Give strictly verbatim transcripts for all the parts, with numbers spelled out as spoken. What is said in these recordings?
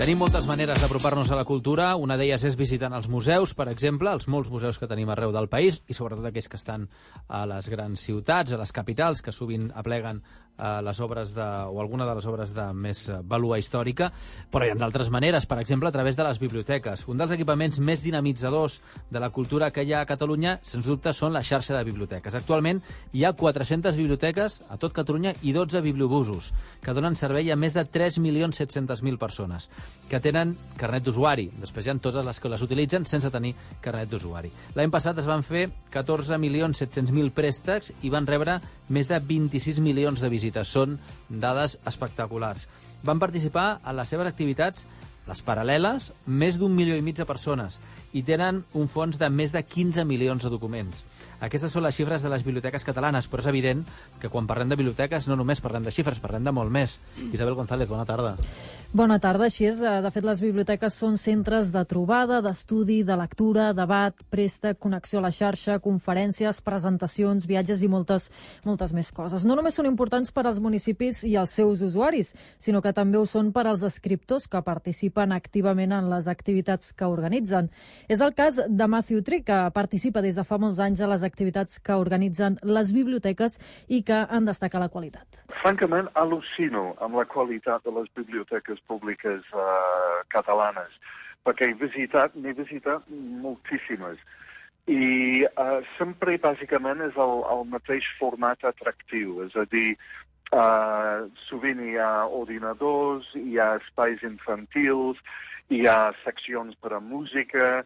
Tenim moltes maneres d'apropar-nos a la cultura. Una d'elles és visitant els museus, per exemple, els molts museus que tenim arreu del país, i sobretot aquells que estan a les grans ciutats, a les capitals, que sovint apleguen eh, les obres de, o alguna de les obres de més vàlua històrica. Però hi ha d'altres maneres, per exemple, a través de les biblioteques. Un dels equipaments més dinamitzadors de la cultura que hi ha a Catalunya, sens dubte, són la xarxa de biblioteques. Actualment hi ha quatre-centes biblioteques a tot Catalunya i dotze bibliobusos, que donen servei a més de tres milions set-cents mil persones, que tenen carnet d'usuari. Després hi ha totes les que les utilitzen sense tenir carnet d'usuari. L'any passat es van fer catorze milions set-cents mil préstecs i van rebre més de vint-i-sis milions de visites. Són dades espectaculars. Van participar en les seves activitats, les paral·leles, més d'un milió i mig de persones i tenen un fons de més de quinze milions de documents. Aquestes són les xifres de les biblioteques catalanes, però és evident que quan parlem de biblioteques no només parlem de xifres, parlem de molt més. Isabel González, bona tarda. Bona tarda, així és. De fet, les biblioteques són centres de trobada, d'estudi, de lectura, debat, préstec, connexió a la xarxa, conferències, presentacions, viatges i moltes, moltes més coses. No només són importants per als municipis i els seus usuaris, sinó que també ho són per als escriptors que participen activament en les activitats que organitzen. És el cas de Matthew Trick, que participa des de fa molts anys a les activitats que organitzen les biblioteques i que en destaca la qualitat. Francament, al·lucino amb la qualitat de les biblioteques públiques uh, catalanes, perquè he visitat, n'he visitat moltíssimes. I uh, sempre, bàsicament, és el, el mateix format atractiu, és a dir, uh, sovint hi ha ordinadors, hi ha espais infantils, hi ha seccions per a música,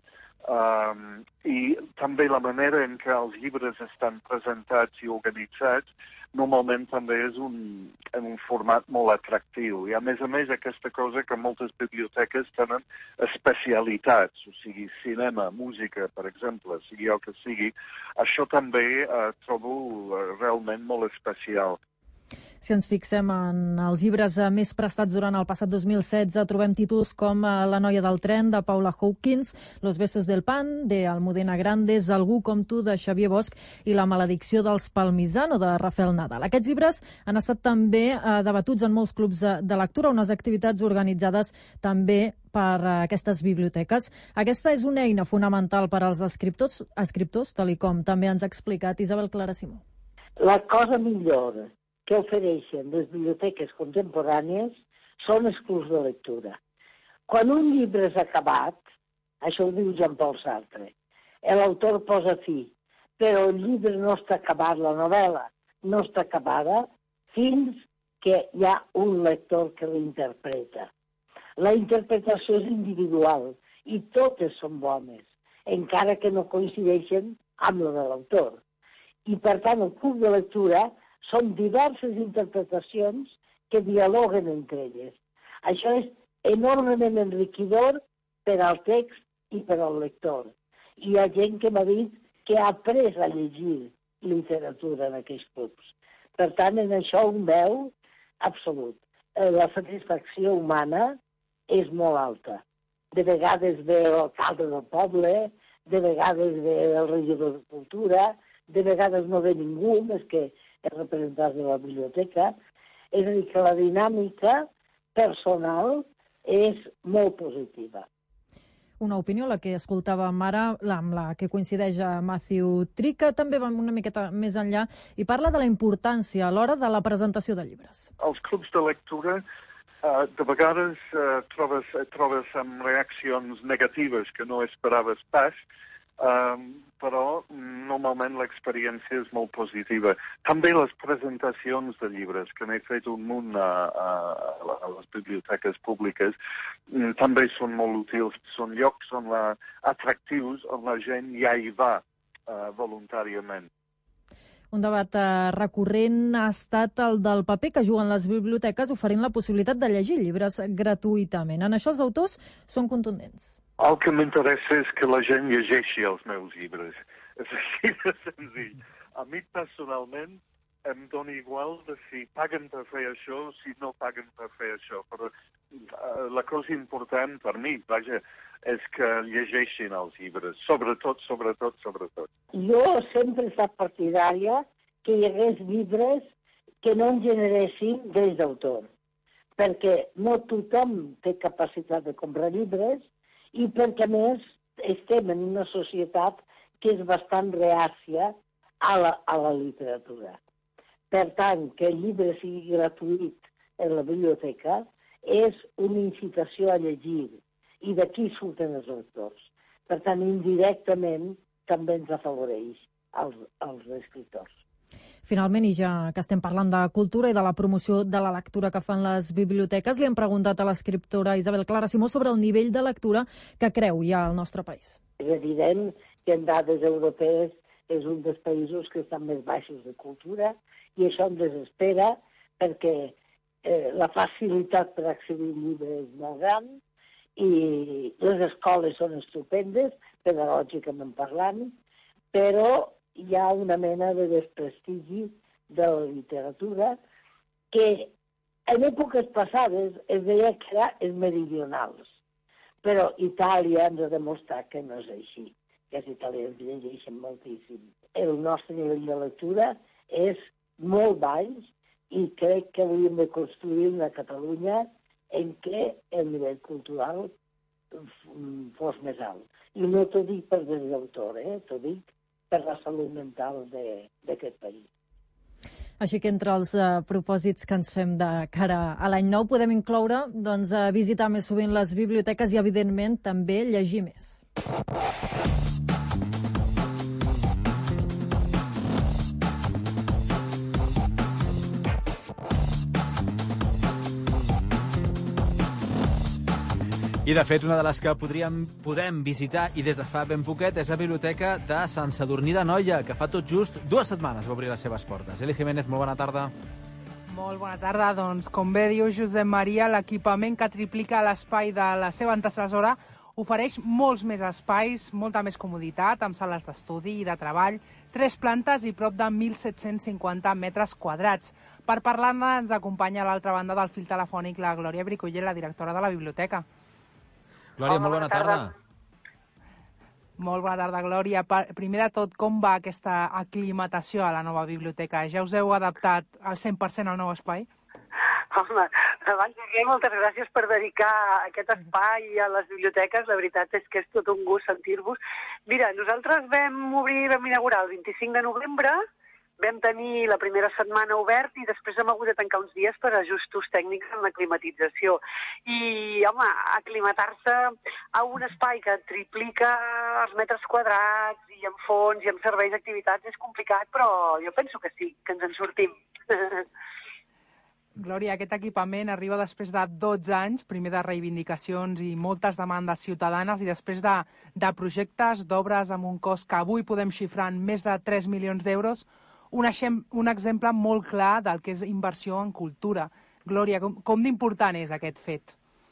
Um, i també la manera en què els llibres estan presentats i organitzats normalment també és un, en un format molt atractiu. I a més a més aquesta cosa que moltes biblioteques tenen especialitats, o sigui, cinema, música, per exemple, sigui el que sigui, això també uh, trobo uh, realment molt especial. Si ens fixem en els llibres més prestats durant el passat dos mil setze, trobem títols com La noia del tren, de Paula Hawkins, Los besos del pan, de Almudena Grandes, Algú com tu, de Xavier Bosch, i La maledicció dels Palmisano, de Rafael Nadal. Aquests llibres han estat també eh, debatuts en molts clubs de, de lectura, unes activitats organitzades també per eh, aquestes biblioteques. Aquesta és una eina fonamental per als escriptors, escriptors tal com també ens ha explicat Isabel Clara Simó. La cosa millor que ofereixen les biblioteques contemporànies són els clubs de lectura. Quan un llibre és acabat, això ho diu Jean-Paul Sartre, l'autor posa fi, però el llibre no està acabat, la novel·la no està acabada fins que hi ha un lector que l'interpreta. La interpretació és individual i totes són bones, encara que no coincideixen amb la de l'autor. I per tant el club de lectura són diverses interpretacions que dialoguen entre elles. Això és enormement enriquidor per al text i per al lector. Hi ha gent que m'ha dit que ha après a llegir literatura en aquests clubs. Per tant, en això un veu absolut. La satisfacció humana és molt alta. De vegades ve l'alcalde del poble, de vegades ve el regidor de cultura, de vegades no ve ningú, més que els representants de la biblioteca. És a dir, que la dinàmica personal és molt positiva. Una opinió, la que escoltàvem ara, amb la que coincideix a Matthew Trick, que també va una miqueta més enllà i parla de la importància a l'hora de la presentació de llibres. Els clubs de lectura uh, de vegades uh, trobes, trobes amb reaccions negatives que no esperaves pas, Um, però normalment l'experiència és molt positiva. També les presentacions de llibres, que n'he fet un munt a, a, a les biblioteques públiques, també són molt útils. Són llocs on la, atractius on la gent ja hi va uh, voluntàriament. Un debat eh, recurrent ha estat el del paper que juguen les biblioteques oferint la possibilitat de llegir llibres gratuïtament. En això els autors són contundents. El que m'interessa és que la gent llegeixi els meus llibres. És així de senzill. A mi personalment em dona igual de si paguen per fer això o si no paguen per fer això. Però uh, la cosa important per mi, vaja, és que llegeixin els llibres. Sobretot, sobretot, sobretot. Jo sempre he estat partidària que hi hagués llibres que no en generessin drets d'autor. perquè no tothom té capacitat de comprar llibres i perquè, a més, estem en una societat que és bastant reàcia a la, a la literatura. Per tant, que el llibre sigui gratuït en la biblioteca és una incitació a llegir, i d'aquí surten els lectors. Per tant, indirectament, també ens afavoreix als, als escriptors. Finalment, i ja que estem parlant de cultura i de la promoció de la lectura que fan les biblioteques, li hem preguntat a l'escriptora Isabel Clara Simó sobre el nivell de lectura que creu hi ha al nostre país. És evident que en dades europees és un dels països que estan més baixos de cultura i això em desespera perquè eh, la facilitat per accedir al llibre és molt gran i les escoles són estupendes, pedagògicament parlant, però hi ha una mena de desprestigi de la literatura que en èpoques passades es deia que era els meridionals, però Itàlia ens ha demostrat que no és així, que els italians llegeixen moltíssim. El nostre nivell de lectura és molt baix i crec que hauríem de construir una Catalunya en què el nivell cultural fos més alt. I no t'ho dic per des d'autor, eh? T'ho dic per la salut mental d'aquest país. Així que entre els uh, propòsits que ens fem de cara a l'any nou podem incloure doncs, uh, visitar més sovint les biblioteques i, evidentment, també llegir més. I, de fet, una de les que podríem, podem visitar, i des de fa ben poquet, és la Biblioteca de Sant Sadurní d'Anoia, que fa tot just dues setmanes va obrir les seves portes. Eli Jiménez, molt bona tarda. Molt bona tarda. Doncs, com bé diu Josep Maria, l'equipament que triplica l'espai de la seva antecessora ofereix molts més espais, molta més comoditat, amb sales d'estudi i de treball, tres plantes i prop de mil set-cents cinquanta metres quadrats. Per parlar-ne ens acompanya a l'altra banda del fil telefònic la Glòria Briculler, la directora de la biblioteca. Glòria, molt bona tarda. Molt bona tarda, Glòria. Primer de tot, com va aquesta aclimatació a la nova biblioteca? Ja us heu adaptat al cent per cent al nou espai? Home, abans de res, moltes gràcies per dedicar aquest espai a les biblioteques. La veritat és que és tot un gust sentir-vos. Mira, nosaltres vam obrir, vam inaugurar el vint-i-cinc de novembre, vam tenir la primera setmana obert i després hem hagut de tancar uns dies per ajustos tècnics en la climatització. I, home, aclimatar-se a un espai que triplica els metres quadrats i amb fons i amb serveis d'activitats és complicat, però jo penso que sí, que ens en sortim. Glòria, aquest equipament arriba després de dotze anys, primer de reivindicacions i moltes demandes ciutadanes i després de, de projectes d'obres amb un cost que avui podem xifrar en més de tres milions d'euros, un, un exemple molt clar del que és inversió en cultura. Glòria, com, com d'important és aquest fet?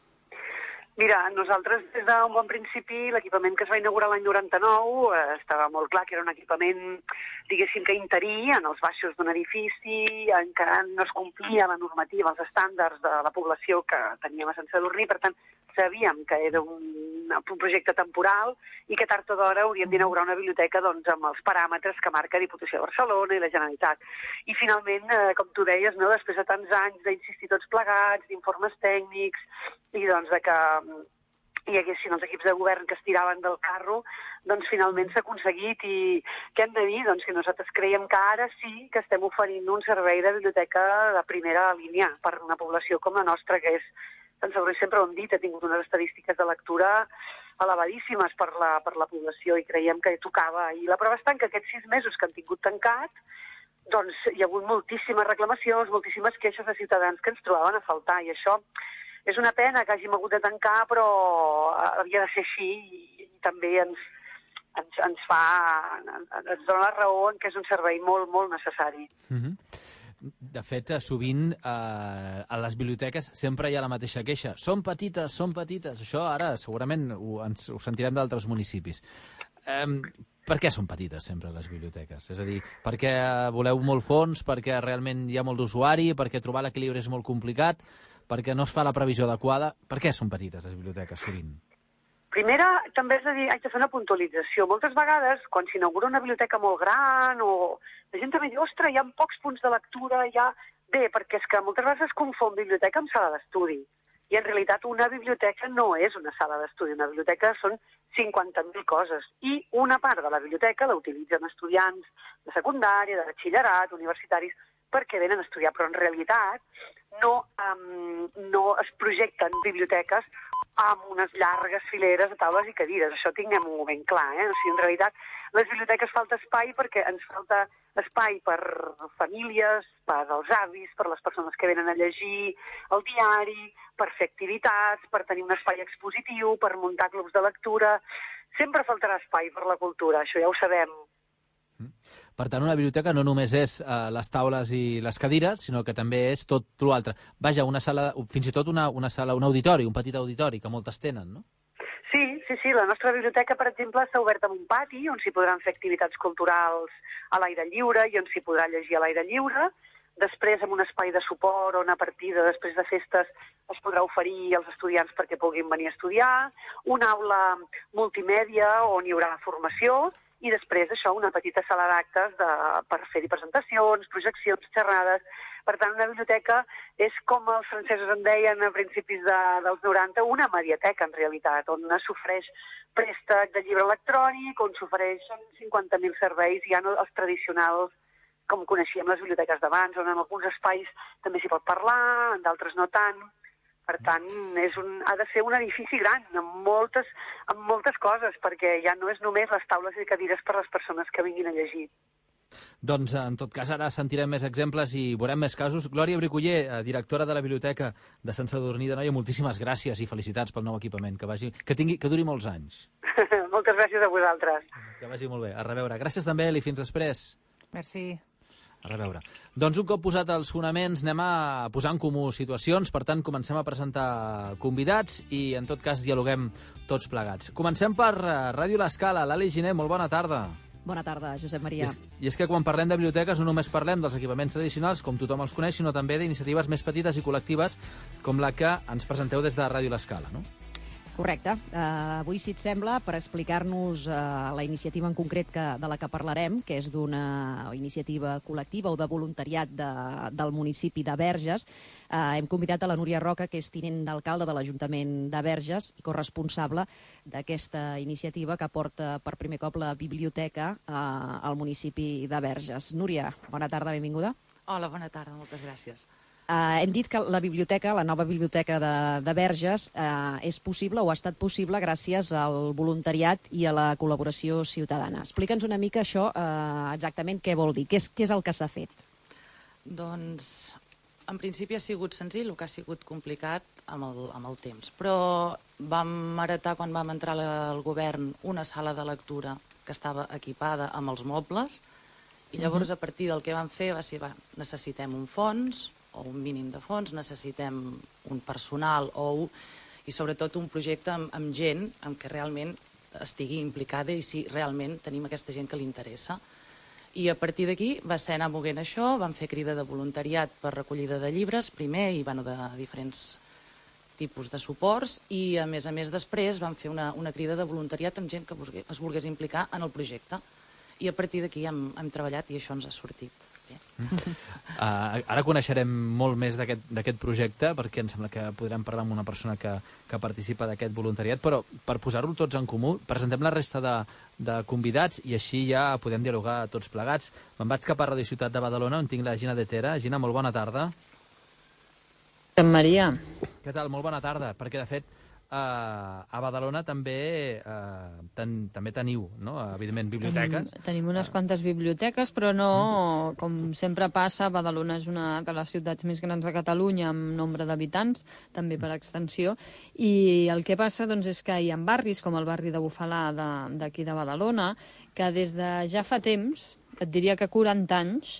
Mira, nosaltres des d'un bon principi l'equipament que es va inaugurar l'any noranta-nou eh, estava molt clar que era un equipament, diguéssim que interí en els baixos d'un edifici, en què no es complia la normativa, els estàndards de la població que teníem a Sant Sadurní, per tant sabíem que era un, un projecte temporal i que tard o d'hora hauríem d'inaugurar una biblioteca doncs, amb els paràmetres que marca Diputació de Barcelona i la Generalitat. I finalment, eh, com tu deies, no, després de tants anys d'insistir tots plegats, d'informes tècnics i doncs de que hi haguessin els equips de govern que es tiraven del carro, doncs finalment s'ha aconseguit i què hem de dir? Doncs que nosaltres creiem que ara sí que estem oferint un servei de biblioteca de primera línia per una població com la nostra, que és, Sant Sadurní sempre ho hem dit, ha tingut unes estadístiques de lectura elevadíssimes per la, per la població i creiem que tocava. I la prova està en que aquests sis mesos que han tingut tancat, doncs hi ha hagut moltíssimes reclamacions, moltíssimes queixes de ciutadans que ens trobaven a faltar i això és una pena que hàgim hagut de tancar, però havia de ser així i, i també ens, ens, ens fa, ens dona la raó en que és un servei molt, molt necessari. Mm-hmm. De fet, sovint eh, a les biblioteques sempre hi ha la mateixa queixa. Són petites, són petites. Això ara segurament ho, ens, ho sentirem d'altres municipis. Eh, per què són petites sempre les biblioteques? És a dir, perquè voleu molt fons, perquè realment hi ha molt d'usuari, perquè trobar l'equilibri és molt complicat, perquè no es fa la previsió adequada. Per què són petites les biblioteques sovint? Primera, també és de dir, haig de fer una puntualització. Moltes vegades, quan s'inaugura una biblioteca molt gran, o la gent també diu, ostres, hi ha pocs punts de lectura, hi ha Bé, perquè és que moltes vegades es confon biblioteca amb sala d'estudi. I en realitat una biblioteca no és una sala d'estudi. Una biblioteca són cinquanta mil coses. I una part de la biblioteca la utilitzen estudiants de secundària, de batxillerat, universitaris, perquè venen a estudiar. Però en realitat no, um, no es projecten biblioteques amb unes llargues fileres de taules i cadires. Això tinguem-ho ben clar, eh? O sigui, en realitat, les biblioteques falta espai perquè ens falta espai per famílies, per als avis, per les persones que venen a llegir el diari, per fer activitats, per tenir un espai expositiu, per muntar clubs de lectura. Sempre faltarà espai per la cultura, això ja ho sabem. Per tant, una biblioteca no només és eh, les taules i les cadires, sinó que també és tot l'altre. Vaja, una sala, fins i tot una, una sala, un auditori, un petit auditori, que moltes tenen, no? Sí, sí, sí. La nostra biblioteca, per exemple, està oberta en un pati on s'hi podran fer activitats culturals a l'aire lliure i on s'hi podrà llegir a l'aire lliure. Després, en un espai de suport on a partir de després de festes es podrà oferir als estudiants perquè puguin venir a estudiar. Una aula multimèdia on hi haurà formació. I després, això, una petita sala d'actes de, per fer-hi presentacions, projeccions, xerrades. Per tant, una biblioteca és, com els francesos en deien a principis de, dels noranta, una mediateca, en realitat, on s'ofereix préstec de llibre electrònic, on s'ofereixen cinquanta mil serveis, ja no els tradicionals, com coneixíem les biblioteques d'abans, on en alguns espais també s'hi pot parlar, en d'altres no tant. Per tant, és un, ha de ser un edifici gran, amb moltes, amb moltes coses, perquè ja no és només les taules i cadires per a les persones que vinguin a llegir. Doncs, en tot cas, ara sentirem més exemples i veurem més casos. Glòria Briculler, directora de la Biblioteca de Sant Sadurní d'Anoia, moltíssimes gràcies i felicitats pel nou equipament. Que, vagi, que, tingui, que duri molts anys. Moltes gràcies a vosaltres. Que vagi molt bé. A reveure. Gràcies també, Eli. Fins després. Merci. A reveure. Doncs un cop posat els fonaments anem a posar en comú situacions, per tant comencem a presentar convidats i en tot cas dialoguem tots plegats. Comencem per Ràdio L'Escala. Lali Giner, molt bona tarda. Bona tarda, Josep Maria. I és, I és que quan parlem de biblioteques no només parlem dels equipaments tradicionals, com tothom els coneix, sinó també d'iniciatives més petites i col·lectives com la que ens presenteu des de Ràdio L'Escala, no? Correcte. Uh, avui, si et sembla, per explicar-nos uh, la iniciativa en concret que, de la que parlarem, que és d'una iniciativa col·lectiva o de voluntariat de, del municipi de Verges, uh, hem convidat a la Núria Roca, que és tinent d'alcalde de l'Ajuntament de Verges i corresponsable d'aquesta iniciativa que porta per primer cop la biblioteca uh, al municipi de Verges. Núria, bona tarda, benvinguda. Hola, bona tarda, moltes gràcies. Uh, hem dit que la biblioteca, la nova biblioteca de, de Verges, uh, és possible o ha estat possible gràcies al voluntariat i a la col·laboració ciutadana. Explica'ns una mica això, uh, exactament què vol dir, què és, què és el que s'ha fet? Doncs, en principi ha sigut senzill, el que ha sigut complicat amb el, amb el temps. Però vam heretar, quan vam entrar al govern, una sala de lectura que estava equipada amb els mobles, i llavors, a partir del que vam fer, va ser, va, necessitem un fons, o un mínim de fons, necessitem un personal o, i sobretot un projecte amb, amb gent amb què realment estigui implicada i si realment tenim aquesta gent que li interessa. I a partir d'aquí va ser anar moguent això, vam fer crida de voluntariat per recollida de llibres, primer, i bueno, de diferents tipus de suports, i a més a més després vam fer una, una crida de voluntariat amb gent que es volgués implicar en el projecte. I a partir d'aquí hem, hem treballat i això ens ha sortit. Uh, ara coneixerem molt més d'aquest projecte perquè em sembla que podrem parlar amb una persona que, que participa d'aquest voluntariat, però per posar-ho tots en comú presentem la resta de, de convidats i així ja podem dialogar tots plegats. Me'n vaig cap a Radio Ciutat de Badalona on tinc la Gina de Tera. Gina, molt bona tarda. Maria. Què tal? Molt bona tarda, perquè de fet Uh, a Badalona també uh, ten, també teniu, no? Evidentment, biblioteques. Tenim, tenim unes quantes biblioteques, però no, com sempre passa, Badalona és una de les ciutats més grans de Catalunya amb nombre d'habitants, també per extensió, i el que passa doncs, és que hi ha barris, com el barri de Bufalà d'aquí de, de Badalona, que des de ja fa temps, et diria que quaranta anys,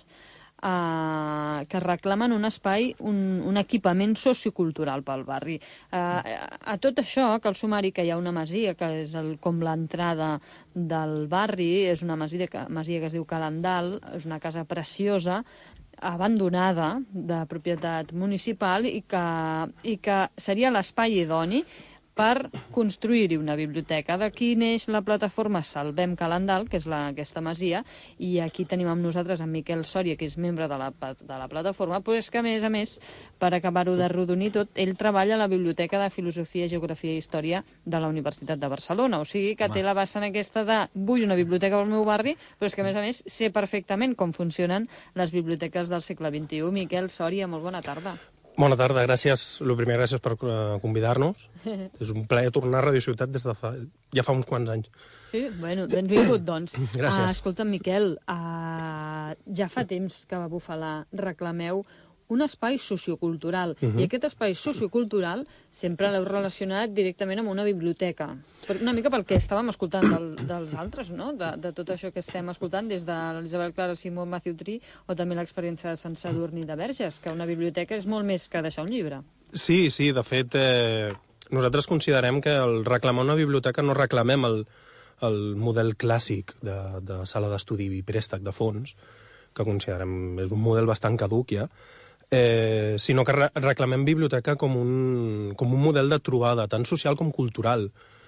Uh, que reclamen un espai, un, un equipament sociocultural pel barri. Uh, a tot això, cal sumar-hi que hi ha una masia, que és el, com l'entrada del barri, és una masia que, masia que es diu Calandal, és una casa preciosa, abandonada, de propietat municipal, i que, i que seria l'espai idoni per construir-hi una biblioteca. D'aquí neix la plataforma Salvem Calendal, que és la, aquesta masia, i aquí tenim amb nosaltres en Miquel Sòria, que és membre de la, de la plataforma, però és que, a més a més, per acabar-ho de rodonir tot, ell treballa a la Biblioteca de Filosofia, Geografia i Història de la Universitat de Barcelona. O sigui que té la vessant aquesta de vull una biblioteca al meu barri, però és que, a més a més, sé perfectament com funcionen les biblioteques del segle vint-i-u. Miquel Sòria, molt bona tarda. Bona tarda, gràcies. El primer, gràcies per uh, convidar-nos. És un plaer tornar a Radio Ciutat des de fa, ja fa uns quants anys. Sí? Bueno, benvingut, doncs. Gràcies. Uh, escolta'm, Miquel, uh, ja fa temps que va bufar reclameu un espai sociocultural. Uh -huh. I aquest espai sociocultural sempre l'heu relacionat directament amb una biblioteca. Una mica pel que estàvem escoltant del, dels altres, no? De, de tot això que estem escoltant, des de l'Isabel Clara Simó, Matthew Tree, o també l'experiència de Sant Sadurní de Verges, que una biblioteca és molt més que deixar un llibre. Sí, sí, de fet, eh, nosaltres considerem que el reclamar una biblioteca no reclamem el, el model clàssic de, de sala d'estudi i préstec de fons, que considerem és un model bastant caduc ja, Eh, sinó que re reclamem biblioteca com un, com un model de trobada, tant social com cultural.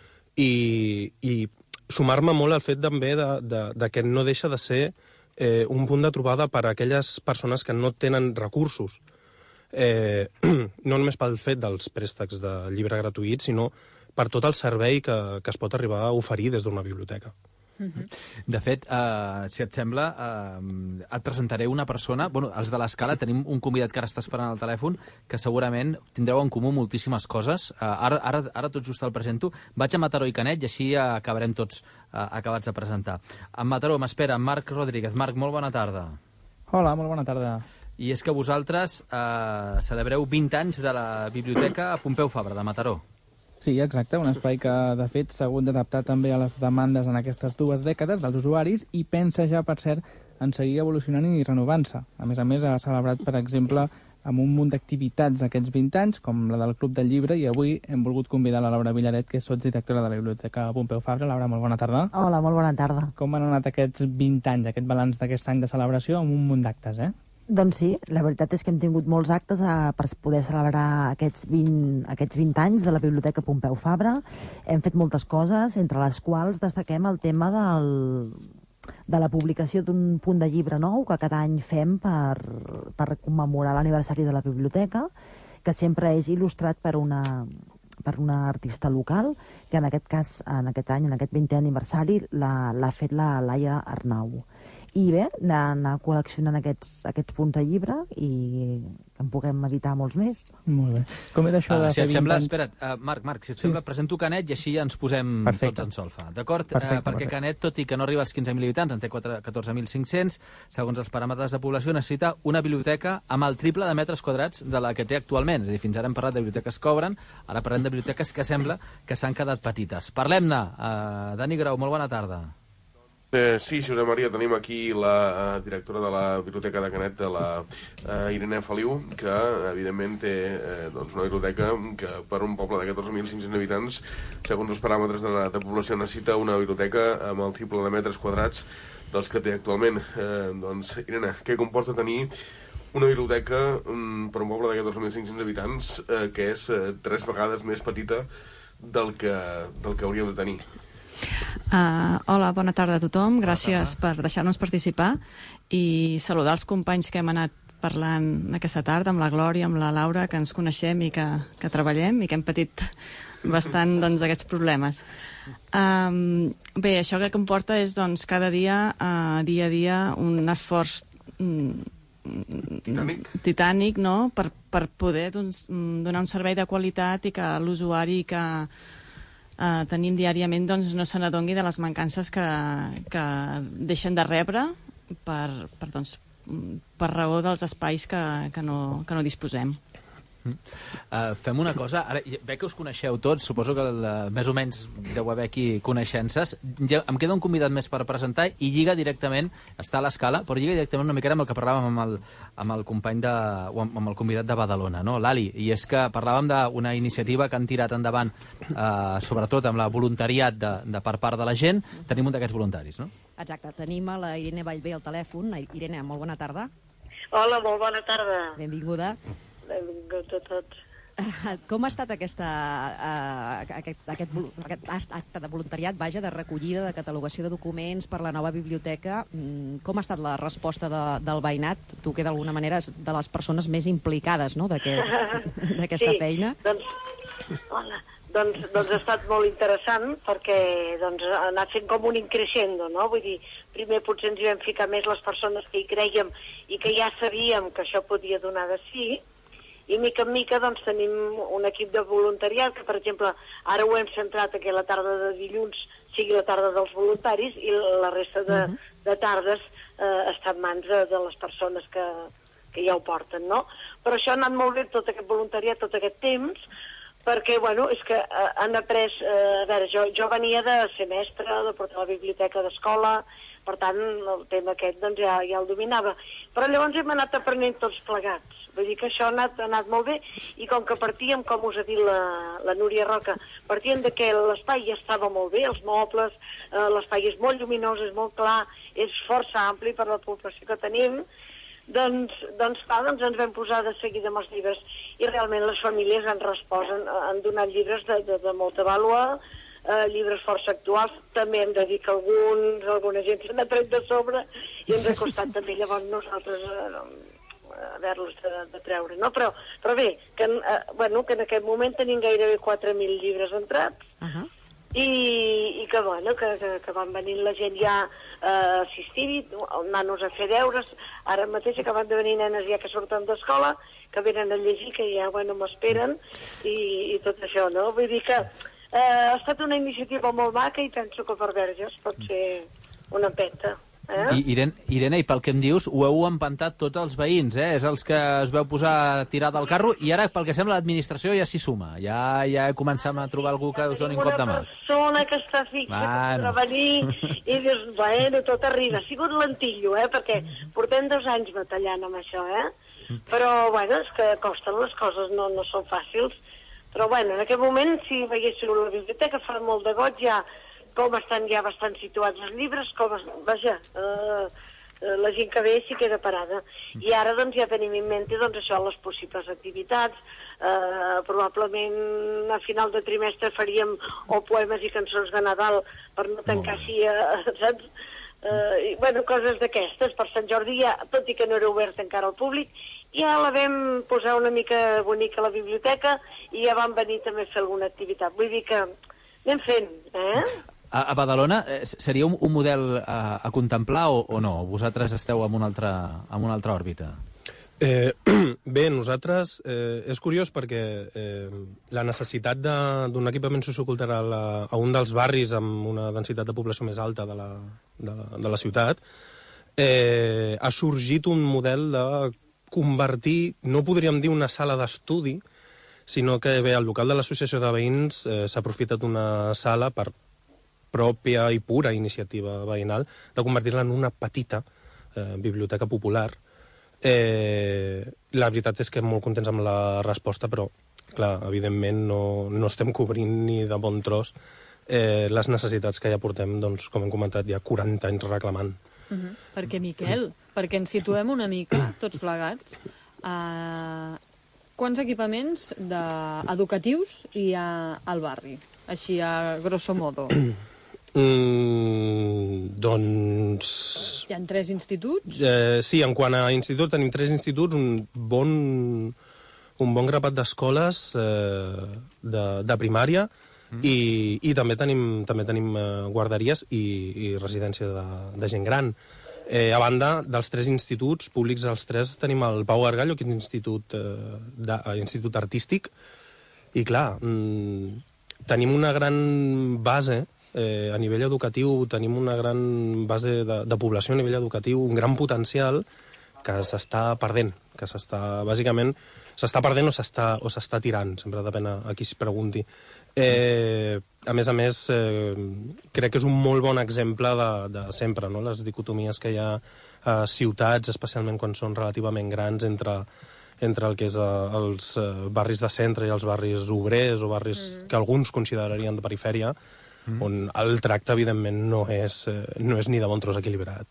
I, i sumar-me molt al fet també de, de, de que no deixa de ser eh, un punt de trobada per a aquelles persones que no tenen recursos. Eh, no només pel fet dels préstecs de llibre gratuït, sinó per tot el servei que, que es pot arribar a oferir des d'una biblioteca. Uh-huh. De fet, uh, si et sembla, uh, et presentaré una persona... Bueno, els de l'Escala tenim un convidat que ara està esperant al telèfon, que segurament tindreu en comú moltíssimes coses. Uh, ara, ara, ara tot just el presento. Vaig a Mataró i Canet i així uh, acabarem tots uh, acabats de presentar. En Mataró m'espera Marc Rodríguez. Marc, molt bona tarda. Hola, molt bona tarda. I és que vosaltres uh, celebreu vint anys de la Biblioteca Pompeu Fabra, de Mataró. Sí, exacte, un espai que, de fet, s'ha hagut d'adaptar també a les demandes en aquestes dues dècades dels usuaris i pensa ja, per cert, en seguir evolucionant i renovant-se. A més a més, ha celebrat, per exemple, amb un munt d'activitats aquests vint anys, com la del Club del Llibre, i avui hem volgut convidar la Laura Villaret, que és sotsdirectora de la Biblioteca Pompeu Fabra. Laura, molt bona tarda. Hola, molt bona tarda. Com han anat aquests vint anys, aquest balanç d'aquest any de celebració, amb un munt d'actes, eh? Doncs sí, la veritat és que hem tingut molts actes a, per poder celebrar aquests vint, aquests vint anys de la Biblioteca Pompeu Fabra. Hem fet moltes coses, entre les quals destaquem el tema del, de la publicació d'un punt de llibre nou que cada any fem per, per commemorar l'aniversari de la biblioteca, que sempre és il·lustrat per una, per una artista local, que en aquest cas, en aquest any, en aquest vintè aniversari, l'ha fet la Laia Arnau. I bé, anar col·leccionant aquests, aquests punts de llibre i en puguem editar molts més. Molt bé. Com era això de uh, si fer et sembla, vint anys? Espera't, uh, Marc, Marc, si et Sí. sembla, presento Canet i així ja ens posem Perfecte. tots en solfa. D'acord? Perfecte, Uh, perquè perfecte. Canet, tot i que no arriba als quinze mil habitants, en té catorze mil cinc-cents, segons els paràmetres de població, necessita una biblioteca amb el triple de metres quadrats de la que té actualment. És a dir, fins ara hem parlat de biblioteques que obren, ara parlem de biblioteques que sembla que s'han quedat petites. Parlem-ne. Uh, Dani Grau, molt bona tarda. Eh, sí, Josep Maria, tenim aquí la uh, directora de la Biblioteca de Canet, de la uh, Irene Feliu, que evidentment té eh, doncs una biblioteca que per un poble de catorze mil cinc-cents habitants, segons els paràmetres de, la, de població, necessita una biblioteca amb el triple de metres quadrats dels que té actualment. Eh, doncs, Irene, què comporta tenir una biblioteca um, per un poble de catorze mil cinc-cents habitants eh, que és eh, tres vegades més petita del que, del que hauríeu de tenir? Uh, hola, bona tarda a tothom. Gràcies per deixar-nos participar i saludar els companys que hem anat parlant aquesta tarda, amb la Glòria, amb la Laura, que ens coneixem i que, que treballem i que hem patit bastant doncs, aquests problemes. Um, bé, això que comporta és doncs, cada dia, uh, dia a dia, un esforç um, titànic, titànic no? per, per poder doncs, donar un servei de qualitat i que l'usuari que Uh, tenim diàriament doncs, no se n'adongui de les mancances que, que deixen de rebre per, per, doncs, per raó dels espais que, que, no, que no disposem. Uh, fem una cosa, ara, bé que us coneixeu tots, suposo que el, més o menys deu haver aquí coneixences. Ja, em queda un convidat més per presentar i lliga directament, està a l'Escala, però lliga directament una mica amb el que parlàvem amb el, amb el company de, o amb, amb el convidat de Badalona, no? l'Ali, i és que parlàvem d'una iniciativa que han tirat endavant, uh, sobretot amb la voluntariat de, de per part de la gent. Tenim un d'aquests voluntaris, no? Exacte, tenim a la Irene Vallvé al telèfon. Irene, molt bona tarda. Hola, molt bona tarda. Benvinguda. Benvingut a tots. Com ha estat aquesta, uh, aquest, aquest, aquest acte de voluntariat, vaja, de recollida, de catalogació de documents per la nova biblioteca? Com ha estat la resposta de, del veïnat? Tu, que d'alguna manera és de les persones més implicades, no?, d'aquesta sí, feina. Doncs, hola, doncs, doncs ha estat molt interessant perquè doncs, ha anat fent com un increixendo, no? Vull dir, primer potser ens hi vam ficar més les persones que hi creiem i que ja sabíem que això podia donar de sí, i mica en mica doncs, tenim un equip de voluntariat que, per exemple, ara ho hem centrat que la tarda de dilluns sigui la tarda dels voluntaris i la resta de, uh -huh. de tardes eh, està en mans de, de les persones que, que ja ho porten, no? Però això ha anat molt bé, tot aquest voluntariat, tot aquest temps, perquè, bueno, és que eh, han après... Eh, a veure, jo, jo venia de ser mestra, de portar la biblioteca d'escola, per tant, el tema aquest doncs, ja, ja el dominava. Però llavors hem anat aprenent tots plegats. Vull dir que això ha anat, ha anat molt bé, i com que partíem, com us ha dit la, la Núria Roca, partíem de que l'espai ja estava molt bé, els mobles, eh, l'espai és molt lluminós, és molt clar, és força ampli per la població que tenim, doncs, doncs, clar, doncs ens vam posar de seguida amb els llibres, i realment les famílies han respost, han, han donat llibres de, de, de molta vàlua, eh, llibres força actuals, també hem de dir que alguns, alguna gent se n'ha tret de sobre, i ens ha costat també llavors nosaltres... Eh, haver-los de, de treure, no? Però, però bé, que, eh, bueno, que en aquest moment tenim gairebé quatre mil llibres entrats, uh -huh. i, i que, bueno, que, que, que van venir la gent ja a eh, assistir, nanos a fer deures, ara mateix acaben de venir nenes ja que surten d'escola, que venen a llegir, que ja, bueno, m'esperen, i, i tot això, no? Vull dir que eh, ha estat una iniciativa molt maca i penso que per Verges pot ser una empenta. Eh? I, Irene, Irene, i pel que em dius, ho heu empantat tots els veïns, eh? És els que es veu posar a tirar del carro, i ara, pel que sembla, l'administració ja s'hi suma. Ja, ja comencem a trobar algú que us doni un cop de mà. Una persona que està fixa bueno. per venir, i dius, bueno, tot arriba. Ha sigut lentillo, eh? Perquè portem dos anys batallant amb això, eh? Però, bueno, és que costen les coses, no, no són fàcils. Però, bueno, en aquest moment, si veiéssiu la biblioteca, fa molt de goig, ja... com estan ja bastant situats els llibres, com, es, vaja, eh, la gent que ve s'hi queda parada. I ara doncs ja tenim en mente doncs, això, les possibles activitats, eh, probablement a final de trimestre faríem o poemes i cançons de Nadal per no tancar així, eh, saps? Eh, i, bueno, coses d'aquestes. Per Sant Jordi, ja, tot i que no era obert encara al públic, ja la vam posar una mica bonica a la biblioteca i ja van venir també a fer alguna activitat. Vull dir que anem fent, eh? A, a Badalona eh, seria un, un model a, a contemplar o, o no? Vosaltres esteu en una altra, en una altra òrbita? Eh, bé, nosaltres... Eh, és curiós perquè eh, la necessitat d'un equipament sociocultural a, a un dels barris amb una densitat de població més alta de la, de la, de la ciutat eh, ha sorgit un model de convertir, no podríem dir una sala d'estudi, sinó que bé, el local de l'associació de veïns eh, s'ha aprofitat una sala per pròpia i pura iniciativa veïnal, de convertir-la en una petita eh, biblioteca popular. Eh, la veritat és que molt contents amb la resposta, però, clar, evidentment no, no estem cobrint ni de bon tros eh, les necessitats que ja portem, doncs, com hem comentat, ja quaranta anys reclamant. Uh -huh. Perquè, Miquel, perquè ens situem una mica, tots plegats, eh, quants equipaments de... educatius hi ha al barri? Així, a grosso modo. Mm, doncs... Hi ha tres instituts? Eh, sí, en quant a instituts, tenim tres instituts, un bon, un bon grapat d'escoles eh, de, de primària, mm. i, i també tenim, també tenim eh, guarderies i, i residència de, de gent gran. Eh, a banda dels tres instituts públics, els tres, tenim el Pau Gargallo, que és un institut, eh, de, institut artístic, i clar, mm, tenim una gran base eh, a nivell educatiu, tenim una gran base de, de població a nivell educatiu, un gran potencial que s'està perdent, que s'està, bàsicament, s'està perdent o s'està o s'està tirant, sempre depèn a, a qui s'hi pregunti. Eh, a més a més, eh, crec que és un molt bon exemple de, de sempre, no? Les dicotomies que hi ha a ciutats, especialment quan són relativament grans, entre entre el que és uh, els uh, barris de centre i els barris obrers o barris mm. que alguns considerarien de perifèria, mm. on el tracte, evidentment, no és, uh, no és ni de bon tros equilibrat.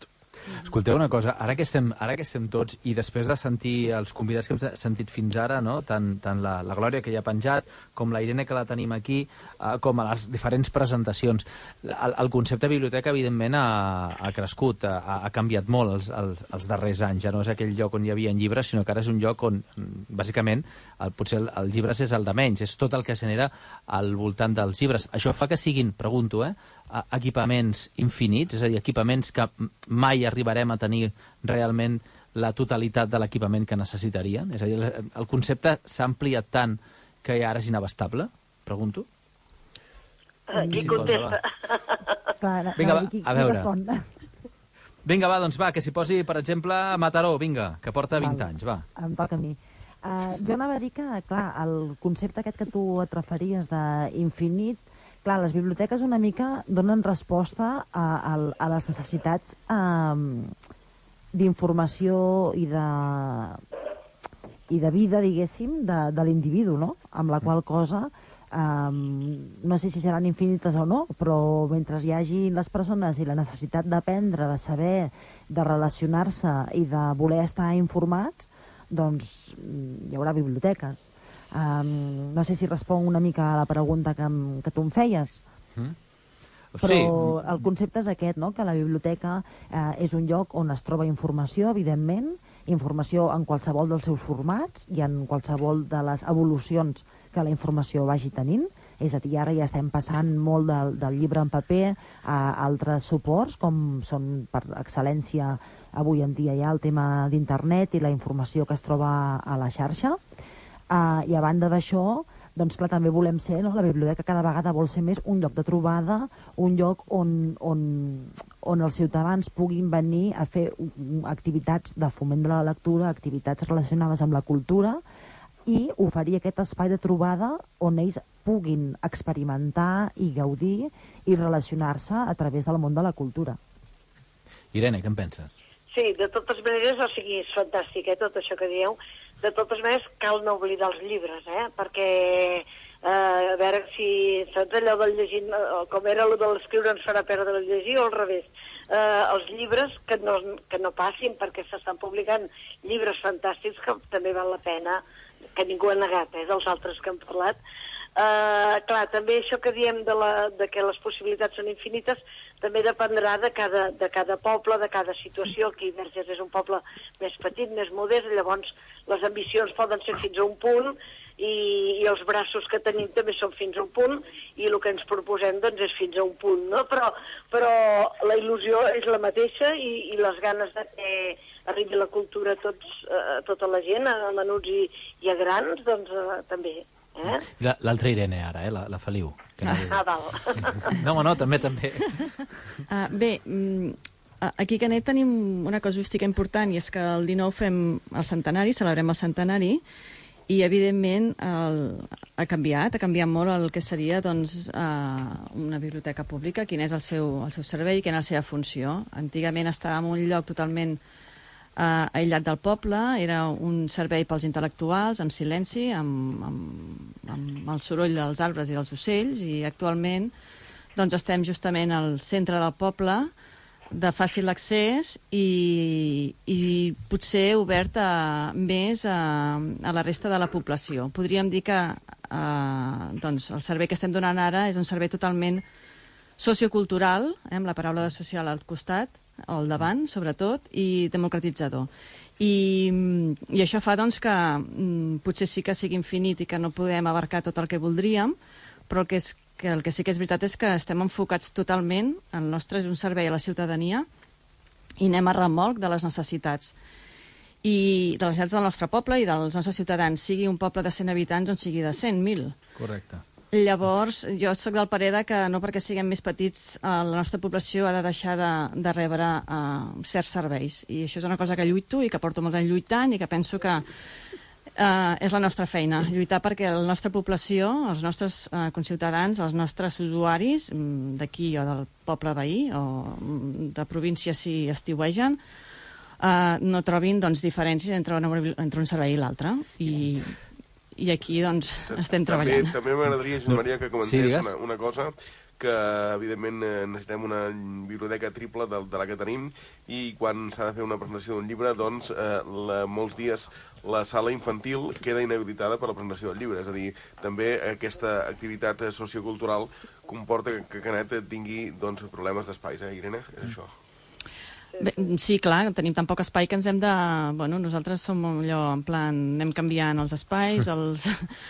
Escolteu una cosa, ara que estem, ara que estem tots, i després de sentir els convidats que hem sentit fins ara, no? tant, tant la, la Glòria, que ja ha penjat, com la Irene, que la tenim aquí, eh, com a les diferents presentacions, el, el concepte de biblioteca, evidentment, ha, ha crescut, ha, ha canviat molt els, els, els darrers anys. Ja no és aquell lloc on hi havia llibres, sinó que ara és un lloc on, bàsicament, el, potser el, el llibres és el de menys, és tot el que es genera al voltant dels llibres. Això fa que siguin, pregunto, eh, equipaments infinits, és a dir, equipaments que mai arribarem a tenir realment la totalitat de l'equipament que necessitarien? És a dir, el concepte s'ha ampliat tant que ara és inabastable? Pregunto. Qui contesta? Vinga, va, a veure. Vinga, va, doncs va, que s'hi posi, per exemple, Mataró, vinga, que porta vint anys, va. Em toca a mi. Uh, jo anava a dir que, clar, el concepte aquest que tu et referies d'infinit, clar, les biblioteques una mica donen resposta a, a, a les necessitats um, d'informació i de, i de vida, diguéssim, de, de l'individu, no? Amb la qual cosa, um, no sé si seran infinites o no, però mentre hi hagi les persones i la necessitat d'aprendre, de saber, de relacionar-se i de voler estar informats, doncs hi haurà biblioteques. Um, no sé si responc una mica a la pregunta que, que tu em feies. Mm. Però sí. El concepte és aquest, no? Que la biblioteca eh, és un lloc on es troba informació, evidentment, informació en qualsevol dels seus formats i en qualsevol de les evolucions que la informació vagi tenint. És a dir, ara ja estem passant molt del, del llibre en paper a altres suports, com són per excel·lència avui en dia ja el tema d'internet i la informació que es troba a la xarxa. Uh, I a banda d'això, doncs clar, també volem ser, no? La biblioteca cada vegada vol ser més un lloc de trobada, un lloc on, on, on els ciutadans puguin venir a fer activitats de foment de la lectura, activitats relacionades amb la cultura, i oferir aquest espai de trobada on ells puguin experimentar i gaudir i relacionar-se a través del món de la cultura. Irene, què en penses? Sí, de totes maneres, o sigui, és fantàstic, eh, tot això que dieu. De totes maneres, cal no oblidar els llibres, eh, perquè, eh, a veure si saps allò del llegir, com era allò de l'escriure ens farà perdre el llegir, o al revés. Eh, els llibres que no, que no passin, perquè s'estan publicant llibres fantàstics que també val la pena, que ningú ha negat, eh, dels altres que han parlat. Uh, clar, també això que diem de, la, de que les possibilitats són infinites també dependrà de cada, de cada poble, de cada situació. Aquí Verges és un poble més petit, més modest, llavors les ambicions poden ser fins a un punt i, i els braços que tenim també són fins a un punt i el que ens proposem doncs és fins a un punt, no? Però, però la il·lusió és la mateixa i, i les ganes de que arribi la cultura a, tots, a tota la gent, a menuts i, i a grans, doncs uh, també. Eh? L'altra Irene ara, eh? la, la Feliu. Que no... Ah, val. No, home, no, també, també. Uh, bé, aquí a Canet tenim una casuística important i és que el dinou fem el centenari, celebrem el centenari i, evidentment, el, ha canviat, ha canviat molt el que seria doncs, uh, una biblioteca pública, quin és el seu, el seu servei, quina és la seva funció. Antigament estava en un lloc totalment Uh, aïllat del poble, era un servei pels intel·lectuals, en silenci, amb, amb, amb el soroll dels arbres i dels ocells, i actualment doncs, estem justament al centre del poble, de fàcil accés i, i potser obert a, més a, a la resta de la població. Podríem dir que uh, doncs, el servei que estem donant ara és un servei totalment sociocultural, eh, amb la paraula de social al costat, o al davant, sobretot, i democratitzador. I, i això fa doncs, que mm, potser sí que sigui infinit i que no podem abarcar tot el que voldríem, però el que, és, que el que sí que és veritat és que estem enfocats totalment, el nostre és un servei a la ciutadania, i anem a remolc de les necessitats. I de les necessitats del nostre poble i dels nostres ciutadans, sigui un poble de cent habitants o sigui de cent mil. Correcte. Llavors, jo soc del parer de que no perquè siguem més petits la nostra població ha de deixar de, de rebre uh, certs serveis. I això és una cosa que lluito i que porto molts anys lluitant i que penso que uh, és la nostra feina. Lluitar perquè la nostra població, els nostres uh, conciutadans, els nostres usuaris d'aquí o del poble veí o de província si estiuegen, uh, no trobin doncs, diferències entre, una, entre un servei i l'altre. I... I aquí, doncs, estem treballant. També, també m'agradaria, Josep Maria, que comentés sí, una, una cosa, que evidentment necessitem una biblioteca triple de, de la que tenim, i quan s'ha de fer una presentació d'un llibre, doncs eh, la, molts dies la sala infantil queda inhabilitada per la presentació del llibre. És a dir, també aquesta activitat sociocultural comporta que Canet tingui doncs, problemes d'espais, eh, Irene? És això. Bé, sí, clar, tenim tan poc espai que ens hem de... Bueno, nosaltres som allò, en plan, anem canviant els espais, els,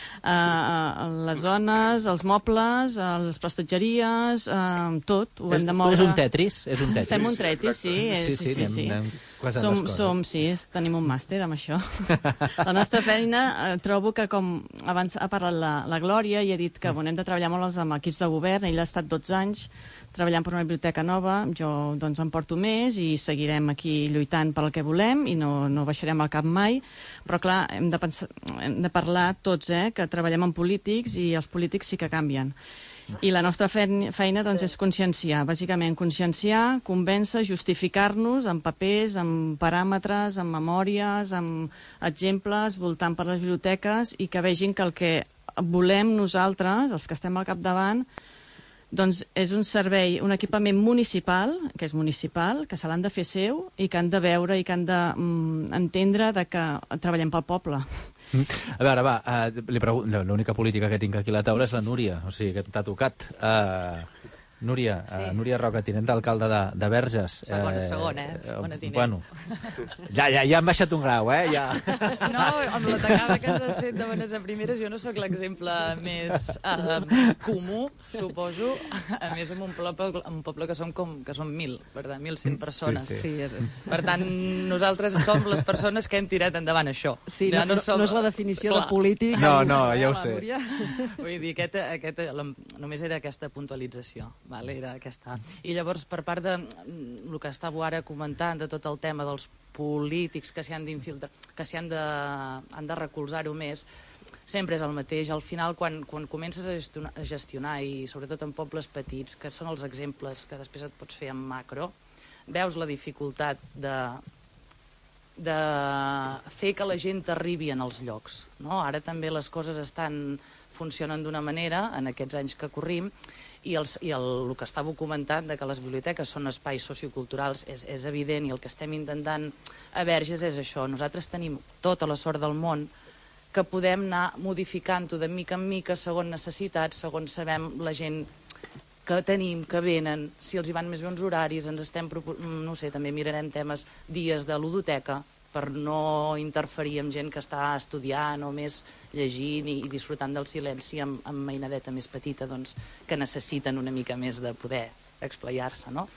uh, les zones, els mobles, les prestatgeries, uh, tot, ho hem de moure. És un tetris? És un tetris. Fem un tetris, sí. És, sí, sí, sí, anem, sí. anem som, som, sí, tenim un màster amb això. La nostra feina, eh, trobo que com abans ha parlat la, la Glòria i ha dit que bueno, hem de treballar molt amb equips de govern, ell ha estat dotze anys treballant per una biblioteca nova, jo doncs en porto més i seguirem aquí lluitant pel que volem i no, no baixarem el cap mai, però clar, hem de, pensar, hem de parlar tots, eh, que treballem amb polítics i els polítics sí que canvien. I la nostra feina doncs, és conscienciar, bàsicament conscienciar, convèncer, justificar-nos amb papers, amb paràmetres, amb memòries, amb exemples, voltant per les biblioteques i que vegin que el que volem nosaltres, els que estem al capdavant, doncs és un servei, un equipament municipal, que és municipal, que se l'han de fer seu i que han de veure i que han d'entendre de que treballem pel poble. A veure, va, uh, li pregunto, l'única política que tinc aquí a la taula és la Núria, o sigui, que t'ha tocat. Uh, Núria, sí. uh, Núria Roca, tinent d'alcalde de, de Verges. Segona, eh, segona, eh? Segona tinent. Bueno, ja, ja, ja han baixat un grau, eh? Ja. No, amb la tacada que ens has fet de bones a primeres, jo no sóc l'exemple més uh, comú, suposo. A més, en un poble, un poble que som com que som mil, per tant, mil cent persones. Sí, sí. Sí, és... Per tant, nosaltres som les persones que hem tirat endavant això. Sí, no, no, som... no és la definició Clar. de polític. No, no, ja ho sé. Vull dir, aquest, aquest, només era aquesta puntualització. Vale, era aquesta. I llavors, per part de el que estàveu ara comentant, de tot el tema dels polítics que s'hi han d'infiltrar, que s'hi han de, han de recolzar-ho més, sempre és el mateix. Al final, quan, quan comences a gestionar, a gestionar, i sobretot en pobles petits, que són els exemples que després et pots fer en macro, veus la dificultat de, de fer que la gent arribi en els llocs. No? Ara també les coses estan funcionen d'una manera, en aquests anys que corrim, i, els, i el, el que estàveu comentant de que les biblioteques són espais socioculturals és, és evident, i el que estem intentant a Verges és això. Nosaltres tenim tota la sort del món que podem anar modificant-ho de mica en mica segons necessitats, segons sabem la gent que tenim, que venen, si els hi van més bé uns horaris, ens estem, no sé, també mirarem temes, dies de ludoteca, per no interferir amb gent que està estudiant o més llegint i, i disfrutant del silenci amb, amb mainadeta més petita, doncs, que necessiten una mica més de poder explayar-se, no?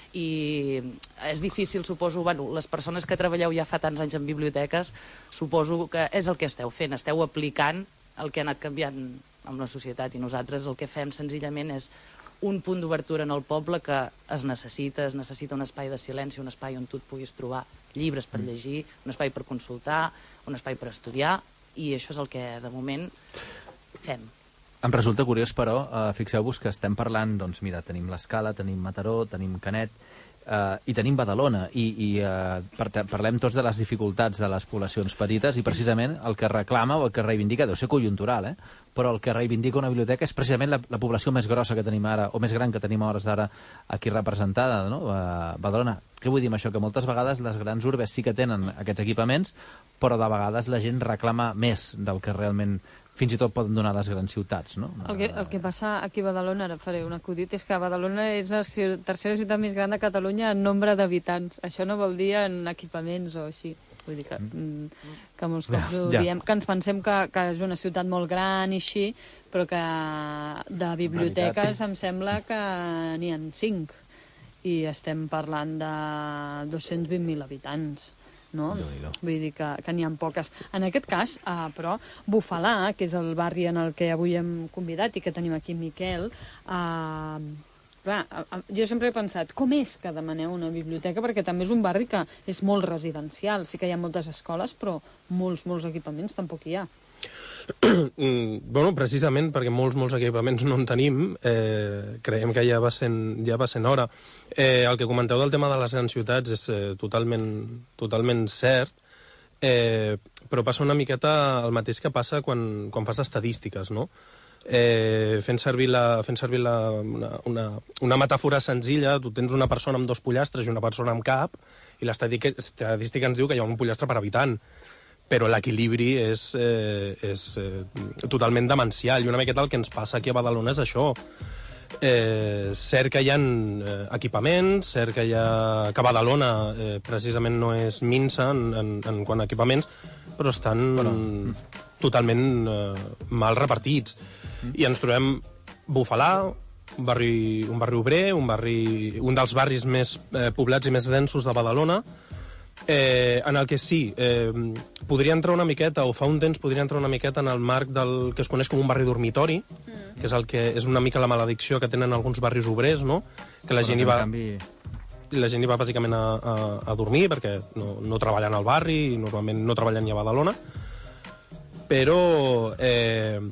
I és difícil, suposo, bueno, les persones que treballeu ja fa tants anys en biblioteques, suposo que és el que esteu fent, esteu aplicant el que ha anat canviant amb la societat, i nosaltres el que fem senzillament és un punt d'obertura en el poble que es necessita, es necessita un espai de silenci, un espai on tu et puguis trobar llibres per llegir, un espai per consultar, un espai per estudiar, i això és el que de moment fem. Em resulta curiós, però, eh, fixeu-vos que estem parlant, doncs mira, tenim l'Escala, tenim Mataró, tenim Canet, Uh, i tenim Badalona, i, i uh, par parlem tots de les dificultats de les poblacions petites, i precisament el que reclama o el que reivindica, deu ser conjuntural, eh? Però el que reivindica una biblioteca és precisament la, la població més grossa que tenim ara, o més gran que tenim a hores d'ara aquí representada, no? Uh, Badalona. Què vull dir amb això? Que moltes vegades les grans urbes sí que tenen aquests equipaments, però de vegades la gent reclama més del que realment fins i tot poden donar les grans ciutats, no? El que, el que passa aquí a Badalona, ara faré un acudit, és que Badalona és la tercera ciutat més gran de Catalunya en nombre d'habitants. Això no vol dir en equipaments o així. Vull dir que, que molts cops ho Ja. diem, que ens pensem que, que és una ciutat molt gran i així, però que de biblioteques em sembla que n'hi ha cinc. I estem parlant de dos-cents vint mil habitants. No? Vull dir que, que n'hi ha poques. En aquest cas, uh, però, Bufalà, que és el barri en el que avui hem convidat i que tenim aquí Miquel, uh, clar, uh, jo sempre he pensat, com és que demaneu una biblioteca? Perquè també és un barri que és molt residencial. Sí que hi ha moltes escoles, però molts, molts equipaments tampoc hi ha. Bueno, precisament perquè molts, molts equipaments no en tenim, eh, creiem que ja va sent, ja va sent hora. Eh, el que comenteu del tema de les grans ciutats és eh, totalment, totalment cert, eh, però passa una miqueta el mateix que passa quan, quan fas estadístiques, no? Eh, fent servir, la, fent servir la, una, una, una metàfora senzilla, tu tens una persona amb dos pollastres i una persona amb cap, i l'estadística ens diu que hi ha un pollastre per habitant, però l'equilibri és, eh, és eh, totalment demencial, i una miqueta el que ens passa aquí a Badalona és això. Eh, cert que hi ha eh, equipaments, cert que hi ha... que Badalona eh, precisament no és minsa en, en, en quant a equipaments, però estan però... totalment eh, mal repartits. I ens trobem Bufalà, un barri, un barri obrer, un, barri, un dels barris més eh, poblats i més densos de Badalona, eh, en el que sí, eh, podria entrar una miqueta, o fa un temps podria entrar una miqueta en el marc del que es coneix com un barri dormitori, mm. que és el que és una mica la maledicció que tenen alguns barris obrers, no? Que la gent hi va... Canvi... la gent hi va bàsicament a, a, a dormir, perquè no, no treballen al barri i normalment no treballen ni a Badalona, però... Eh,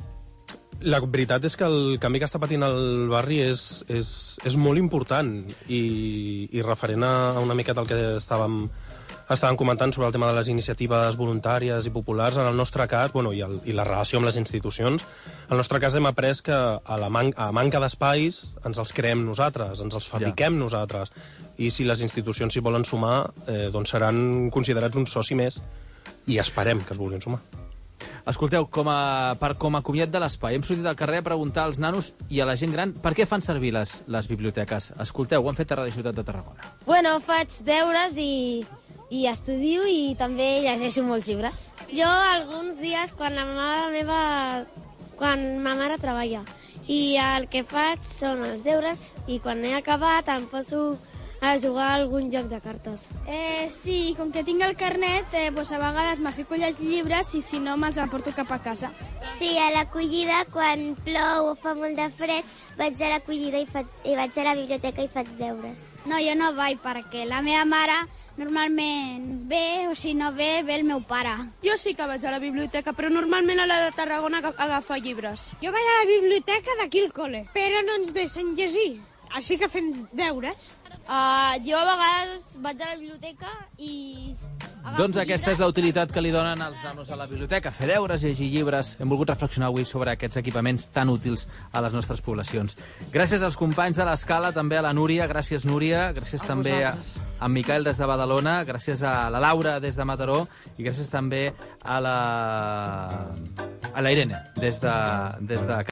la veritat és que el canvi que està patint el barri és, és, és molt important i, i referent a una miqueta el que estàvem, estàvem comentant sobre el tema de les iniciatives voluntàries i populars, en el nostre cas, bueno, i, el, i la relació amb les institucions, en el nostre cas hem après que a la man a manca d'espais ens els creem nosaltres, ens els fabriquem ja. nosaltres, i si les institucions s'hi volen sumar, eh, doncs seran considerats un soci més i esperem que es vulguin sumar. Escolteu, com a, per, com a comiat de l'espai, hem sortit al carrer a preguntar als nanos i a la gent gran per què fan servir les, les biblioteques. Escolteu, ho han fet a Ràdio Ciutat de Tarragona. Bueno, faig deures i, i estudio i també llegeixo molts llibres. Jo alguns dies, quan la mare meva... quan ma mare treballa, i el que faig són els deures i quan he acabat em poso a jugar a algun joc de cartes. Eh, sí, com que tinc el carnet, eh, doncs a vegades me fico a llegir llibres i si no me'ls emporto cap a casa. Sí, a l'acollida, quan plou o fa molt de fred, vaig a l'acollida i, faig, i vaig a la biblioteca i faig deures. No, jo no vaig perquè la meva mare normalment ve, o si no ve, ve el meu pare. Jo sí que vaig a la biblioteca, però normalment a la de Tarragona agafa llibres. Jo vaig a la biblioteca d'aquí al col·le, però no ens deixen llegir, així que fem deures. Uh, jo a vegades vaig a la biblioteca i... Doncs aquesta és la utilitat que li donen els nanos a la biblioteca, fer deures, llegir llibres. Hem volgut reflexionar avui sobre aquests equipaments tan útils a les nostres poblacions. Gràcies als companys de l'Escala, també a la Núria, gràcies Núria, gràcies a també a, a Miquel des de Badalona, gràcies a la Laura des de Mataró i gràcies també a la, a la Irene des de, des de